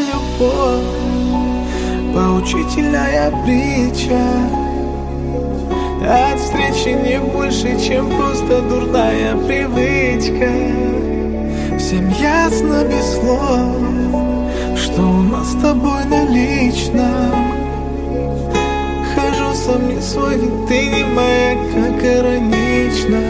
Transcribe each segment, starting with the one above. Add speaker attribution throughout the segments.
Speaker 1: любовь, поучительная притча. От встречи не больше, чем просто дурная привычка. Всем ясно без слов, что у нас с тобой на личном. Хожу сам не свой, ведь ты не моя, как иронично.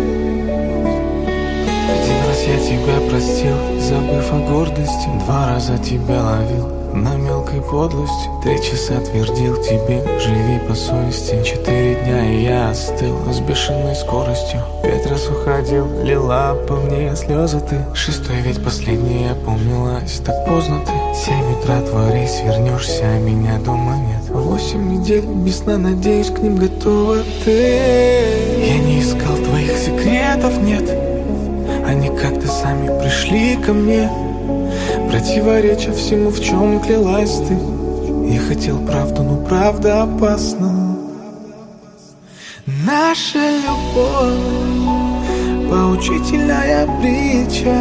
Speaker 1: Один раз я тебя простил, забыв о гордости. 2 раза тебя ловил на мелкой подлости. 3 часа твердил тебе, живи по совести. 4 дня и я остыл с бешеной скоростью. 5 раз уходил, лила по мне слезы ты. 6-й ведь последний, опомнилась так поздно ты. 7 утра творись, вернешься, а меня дома нет. 8 недель без сна, надеюсь, к ним готова ты. Я не искал твоих секретов, нет. Они как-то сами пришли ко мне, противореча всему, в чем клялась ты. Я хотел правду, но правда опасна. Наша любовь, поучительная притча.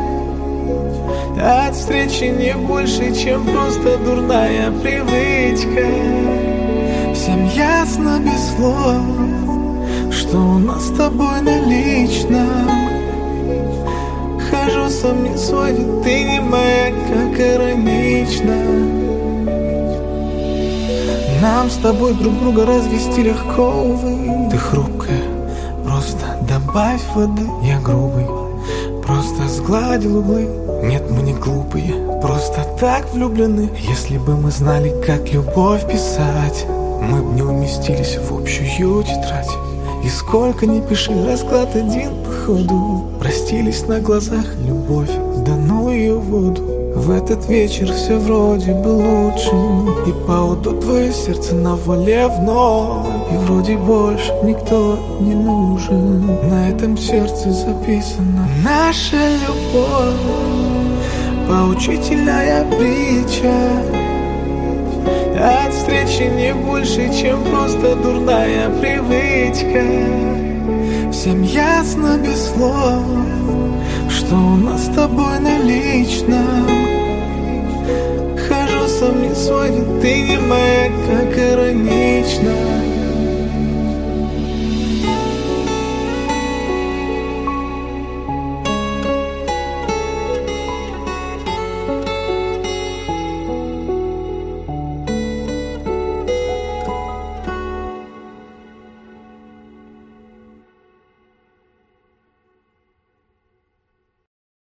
Speaker 1: От встречи не больше, чем просто дурная привычка. Всем ясно без слов, что у нас с тобой на личном. Хожу сам не свой, ведь ты не моя, как иронично. Нам с тобой друг друга развести легко, увы. Ты хрупкая, просто добавь воды. Я грубый, просто сгладил углы. Нет, мы не глупые, просто так влюблены. Если бы мы знали, как любовь писать, мы б не уместились в общую тетрадь. И сколько ни пиши, расклад один по ходу. Простились на глазах, любовь, да ну ее в воду. В этот вечер все вроде бы лучше, и поводу твое сердце на воле вновь. И вроде больше никто не нужен. На этом сердце записано наша любовь, поучительная притча. От встречи не больше, чем просто дурная привычка. Всем ясно без слов, что у нас с тобой на личном. Хожу сам не свой, ведь ты не моя, как иронично.